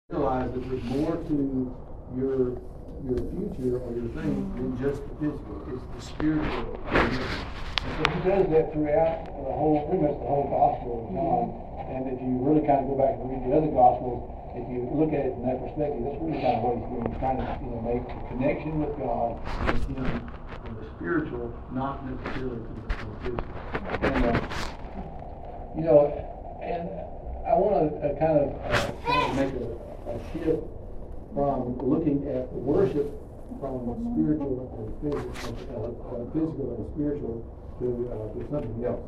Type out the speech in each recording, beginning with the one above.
realize that there's more to your future or your thing than just the physical. It's the spiritual. And so he does that throughout pretty much the whole Gospel of John. And if you really kind of go back and read the other Gospels, if you look at it from that perspective, that's really kind of what he's doing. He's trying to make a connection with God with him from the spiritual, not necessarily from the physical. And I want to kind of make a shift from looking at worship from spiritual and physical and spiritual to something else.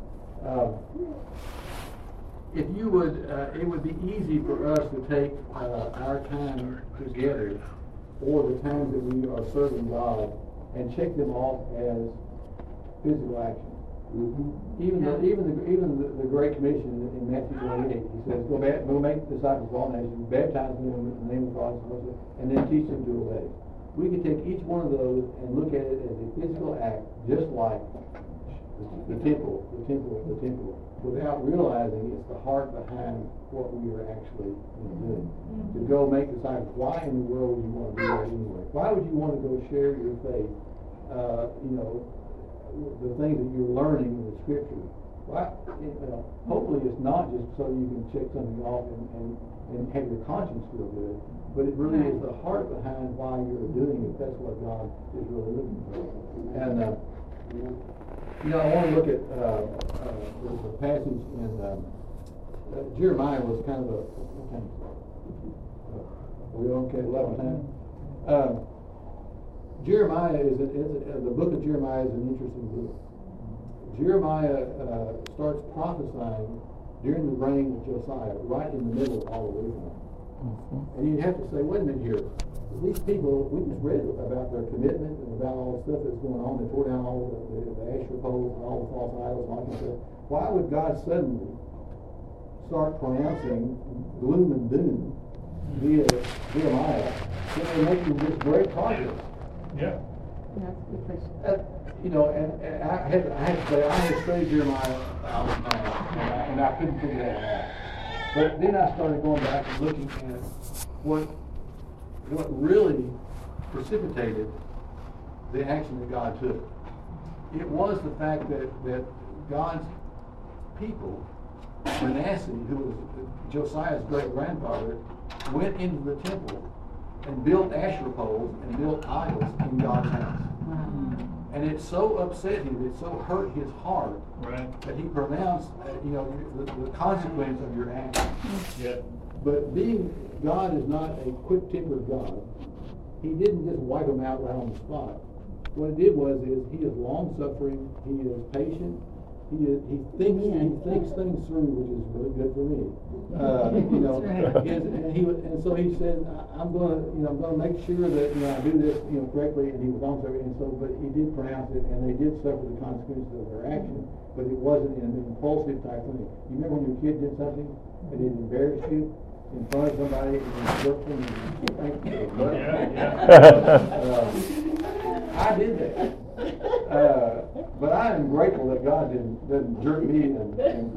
If you would, it would be easy for us to take our time together or the times that we are serving God and check them off as physical action. Mm-hmm. Even the Great Commission in Matthew 28, he says, go make disciples of all nations, baptize them in the name of God, and then teach them to obey. We can take each one of those and look at it as a physical act, just like the temple, without realizing it's the heart behind what we are actually doing. Mm-hmm. To go make disciples. Why in the world would you want to do that anyway? Why would you want to go share your faith? The things that you're learning in the Scripture. Well, hopefully it's not just so you can check something off and have your conscience feel good, but it really is the heart behind why you're doing it. That's what God is really looking for. And I want to look at there's a passage in Jeremiah was kind of we okay 11 time. Jeremiah the book of Jeremiah is an interesting book. Jeremiah starts prophesying during the reign of Josiah, right in the middle of all of Israel. Mm-hmm. And you have to say, wait a minute here. These people, we just read about their commitment and about all the stuff that's going on. They tore down all the Asherah poles and all the false idols and all that stuff. Why would God suddenly start pronouncing gloom and doom via Jeremiah when they're making this great progress? Yeah. That's a good question. And I had to say, I had studied Jeremiah all the time, and I couldn't figure that out. But then I started going back and looking at what really precipitated the action that God took. It was the fact that God's people, Manasseh, who was Josiah's great-grandfather, went into the temple and built Asherah poles and built idols in God's house. And it so upset him, it so hurt his heart that he pronounced, the consequence of your action. Yeah. But God is not a quick-tempered God. He didn't just wipe them out right on the spot. What he did is he is long-suffering, he is patient, he thinks things through, which is really good for me. And so he said, I'm going to make sure that I do this correctly, and he was long-suffering, but he did pronounce it, and they did suffer the consequences of their action, but it wasn't an impulsive type thing. You remember when your kid did something and it embarrassed you in front of somebody and you jerked them and you thanked them? I did that. But I am grateful that God didn't jerk me and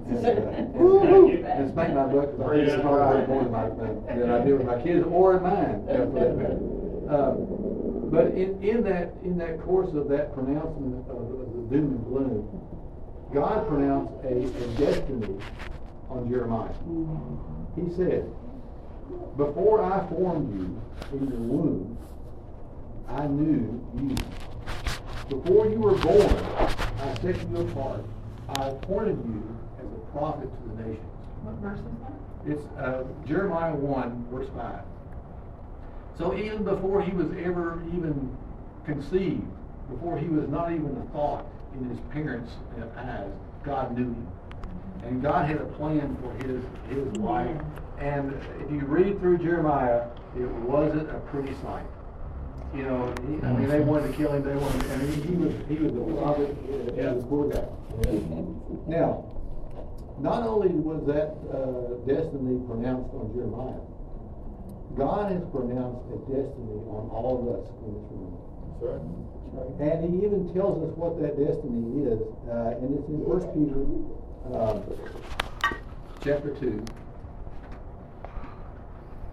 spank my butt, because I think it's probably more than I did with my kids or in mine, for that matter. But in that course of that pronouncement of the doom and gloom, God pronounced a destiny on Jeremiah. He said, before I formed you in your womb, I knew you. Before you were born, I set you apart. I appointed you as a prophet to the nations. What verse is that? It's Jeremiah 1, verse 5. So even before he was ever even conceived, before he was not even a thought in his parents' eyes, God knew him. And God had a plan for his life. And if you read through Jeremiah, it wasn't a pretty sight. They wanted to kill him. He was a prophet, a poor guy. Now, not only was that destiny pronounced on Jeremiah, God has pronounced a destiny on all of us in this room. That's right. And he even tells us what that destiny is, and it's in 1 Peter chapter 2.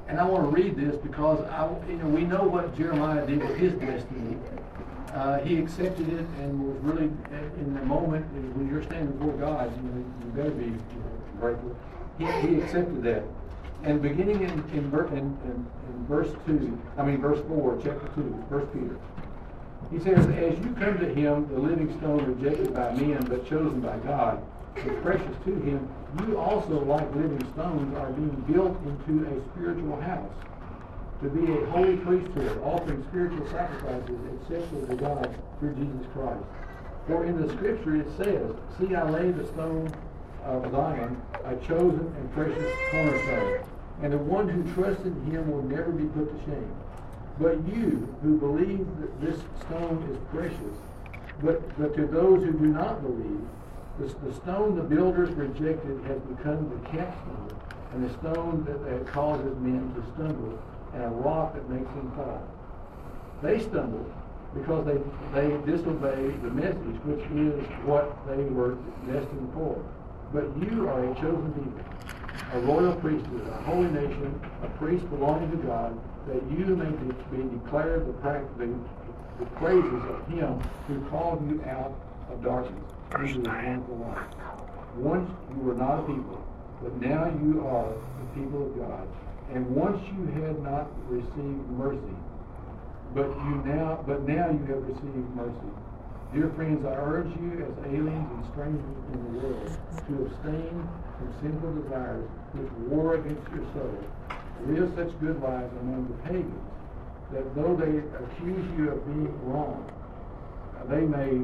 And I want to read this because we know what Jeremiah did with his destiny. He accepted it and was really in the moment when you're standing before God. You better be grateful. He accepted that. And beginning in verse 4, chapter 2, 1 Peter, he says, "As you come to him, the living stone rejected by men but chosen by God, and precious to him, you also, like living stones, are being built into a spiritual house, to be a holy priesthood, offering spiritual sacrifices acceptable to God through Jesus Christ. For in the scripture it says, see, I lay the stone of Zion, a chosen and precious cornerstone, and the one who trusts in him will never be put to shame. But you who believe that this stone is precious, but to those who do not believe, the stone the builders rejected has become the capstone, and the stone that causes men to stumble, and a rock that makes them fall. They stumbled because they disobeyed the message, which is what they were destined for. But you are a chosen people, a royal priesthood, a holy nation, a priest belonging to God, that you may be declared the praises of him who called you out of darkness into his wonderful light. Once you were not a people, but now you are the people of God. And once you had not received mercy, but now you have received mercy. Dear friends, I urge you as aliens and strangers in the world to abstain from sinful desires which war against your soul. Live such good lives among the pagans, that though they accuse you of being wrong, they may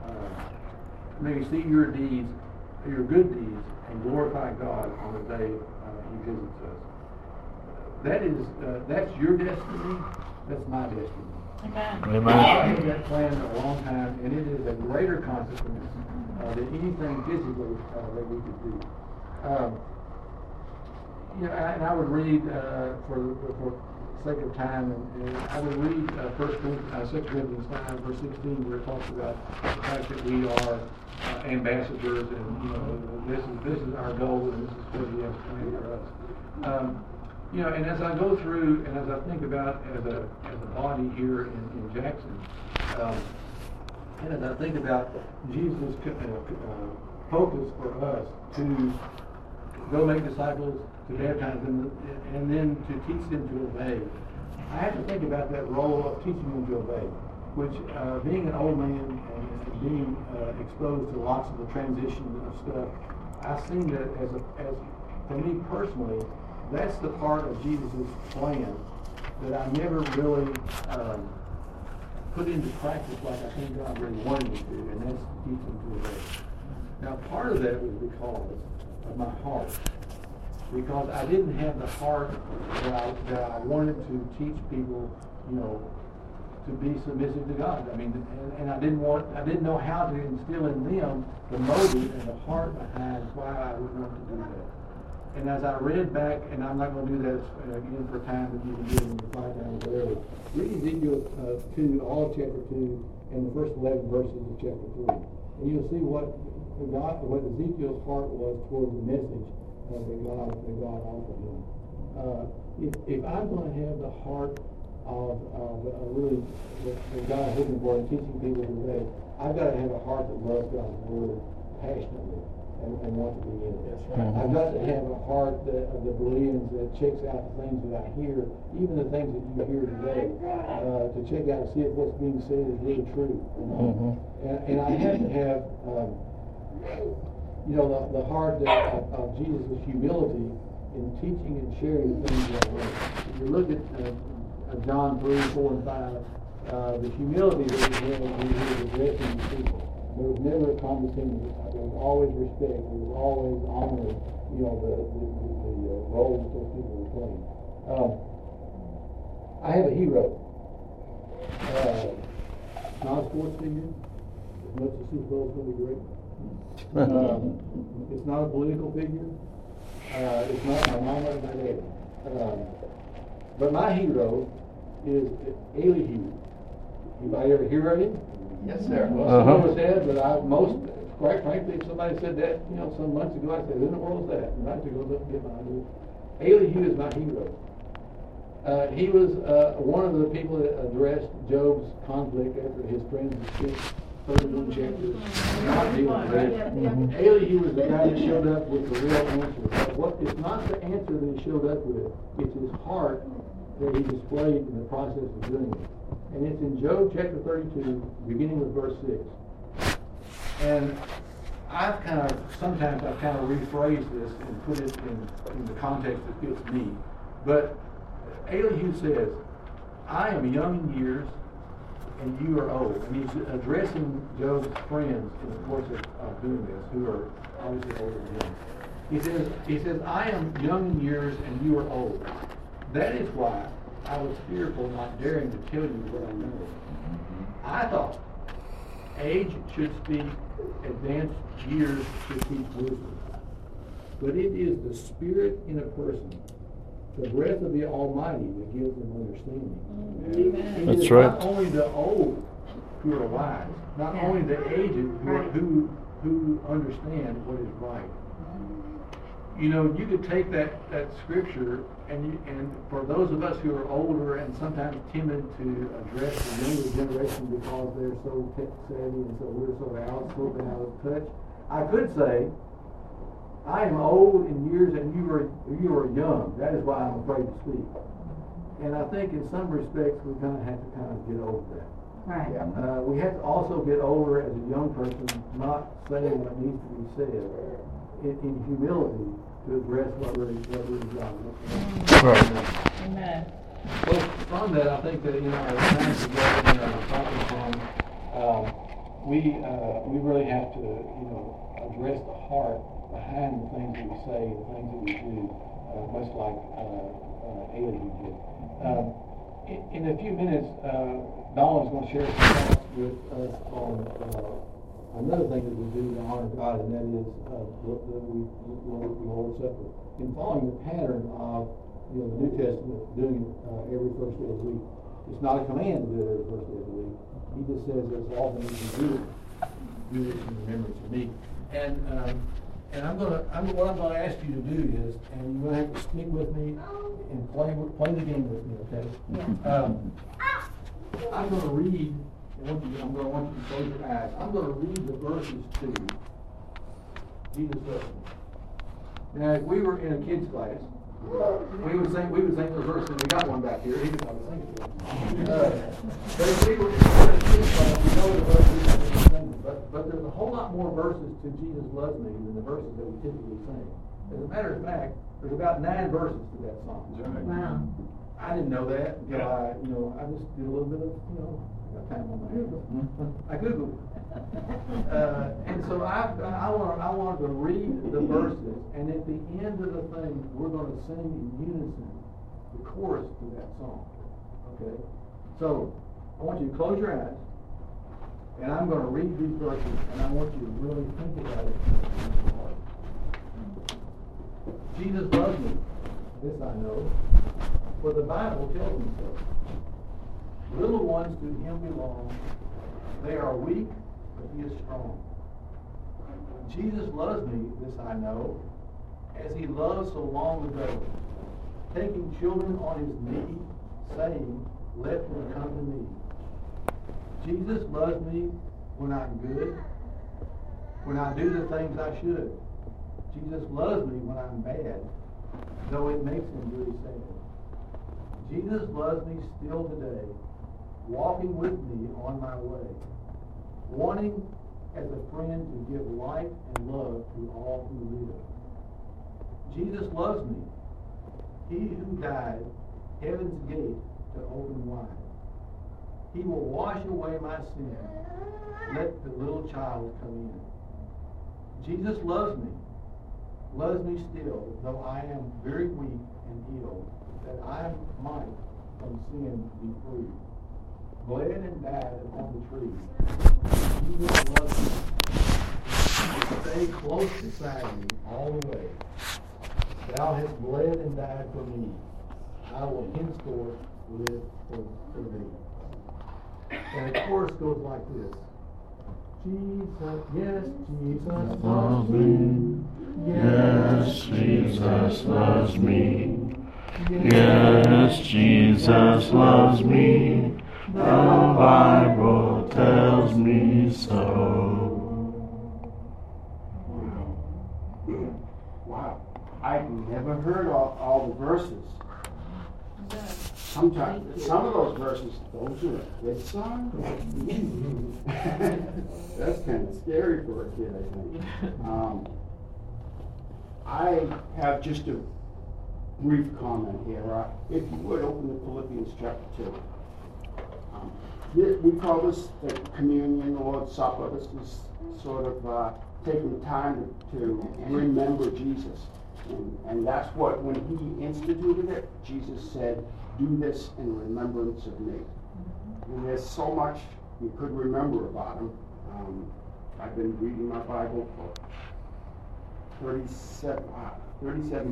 see your deeds, your good deeds, and glorify God on the day he visits us. That's your destiny. That's my destiny. Amen. I had that plan a long time, and it is a greater consequence than anything physically that we could do. And I would read for sake of time, and I would read 2 Corinthians 5, verse 16, where it talks about the fact that we are ambassadors, and this is our goal, and this is what he has planned for us. And as I go through, and as I think about as a body here in Jackson, and as I think about Jesus' focus for us to go make disciples, to baptize them, and then to teach them to obey, I have to think about that role of teaching them to obey, which being an old man and being exposed to lots of the transition of stuff, I've seen that as for me personally, that's the part of Jesus' plan that I never really put into practice like I think God really wanted me to, and that's to teach them to obey. Now, part of that was because of my heart, because I didn't have the heart that I wanted to teach people, to be submissive to God. I mean, and I didn't know how to instill in them the motive and the heart behind why I would want to do that. And as I read back, and I'm not going to do that again for time, if you can do it in the 5 times or whatever, read Ezekiel 2, all of chapter 2, and the first 11 verses of chapter 3. And you'll see what Ezekiel's heart was toward the message that God offered him. If I'm going to have the heart of really that God is looking for and teaching people today, I've got to have a heart that loves God's word passionately and wants to be in it. I've got to have a heart that believes, that checks out the things that I hear, even the things that you hear today, to check out and see if what's being said is really true. And I have to have the heart of Jesus' humility in teaching and sharing the things that I learn. If you look at John 3, 4, and 5, the humility that he had when he was addressing the people. There was never a condescending. There was always respect. There was always honoring, the role that those people were playing. I have a hero. Not a sports figure. As much as Super Bowl is going to be great. It's not a political figure. It's not my mama or my daddy. But my hero is Elihu. Anybody ever hear of him? Yes, sir. Well, some of us have, but quite frankly, if somebody said that, some months ago, I said, who in the world is that? And I had to go look and get my idea. Elihu is my hero. He was one of the people that addressed Job's conflict after his friends escaped 31 chapters. Not dealing with it. Elihu was the guy that showed up with the real answer. But what is not the answer that he showed up with, it's his heart that he displayed in the process of doing it. And it's in Job chapter 32, beginning with verse 6. And sometimes I've kind of rephrased this and put it in the context that fits me. But Elihu says, I am young in years and you are old. And he's addressing Job's friends in the course of doing this, who are obviously older than him. He says, I am young in years and you are old. That is why I was fearful, not daring to tell you what I know. I thought age should speak, advanced years should teach wisdom. But it is the spirit in a person, the breath of the Almighty, that gives them understanding. Amen. It is right. Not only the old who are wise, not only the aged who understand what is right. You know, you could take that scripture and for those of us who are older and sometimes timid to address the younger generation because they're so tech savvy and so we're so out of touch, I could say, I am old in years and you are young. That is why I'm afraid to speak. And I think in some respects we kind of have to get over that. Right. We have to also get over as a young person not saying what needs to be said in humility to address what really young. Right. Amen. Well, from that, I think that in our time together in our talking from, we really have to address the heart behind the things that we say, the things that we do, much like Elihu did. In a few minutes, Donald's going to share some thoughts with us on another thing that we do to honor God, and that is the Lord's Supper. In following the pattern of the New Testament, doing it every first day of the week. It's not a command to do it every first day of the week. He just says as often as you do it in remembrance of me. And what I'm going to ask you to do is, and you're going to have to stick with me and play the game with me, okay? Yeah. I'm going to read. I'm going to want you to close your eyes. I'm going to read the verses to you. Jesus loves me. Now, if we were in a kids' class, we would sing the verses. We got one back here. He could probably sing it to us. But if we were in a kids' class, we know the verses. But there's a whole lot more verses to Jesus loves me than the verses that we typically sing. As a matter of fact, there's about 9 verses to that song. Wow. I didn't know that until I just did a little bit of time on my hands. I Googled it. And so I wanted to read the verses, and at the end of the thing, we're going to sing in unison the chorus to that song. Okay? So I want you to close your eyes, and I'm going to read these verses, and I want you to really think about it in your heart. Jesus loves me. This I know, for the Bible tells me so. Little ones to him belong. They are weak, but he is strong. Jesus loves me, this I know, as he loved so long ago, taking children on his knee, saying, let them come to me. Jesus loves me when I'm good, when I do the things I should. Jesus loves me when I'm bad, though it makes him really sad. Jesus loves me still today, walking with me on my way, wanting as a friend to give life and love to all who live. Jesus loves me, he who died, heaven's gate to open wide. He will wash away my sin, let the little child come in. Jesus loves me still, though I am very weak and ill, that I might from sin be free. Bled and died upon the tree. Jesus loves me. Stay close beside me all the way. Thou hast bled and died for me. I will henceforth live for thee. And the chorus goes like this. Jesus, yes, Jesus loves me. Yes, Jesus loves me. Yes, Jesus loves me. The Bible tells me so. Wow. I've never heard all the verses. Sometimes, some of those verses, those are a good song. That's kind of scary for a kid, I think. I have just a brief comment here. If you would, open to Philippians chapter 2. We call this the communion, the Lord's Supper. This is sort of taking time to remember Jesus. And that's what, when he instituted it, Jesus said, do this in remembrance of me. And there's so much you could remember about him. I've been reading my Bible for 37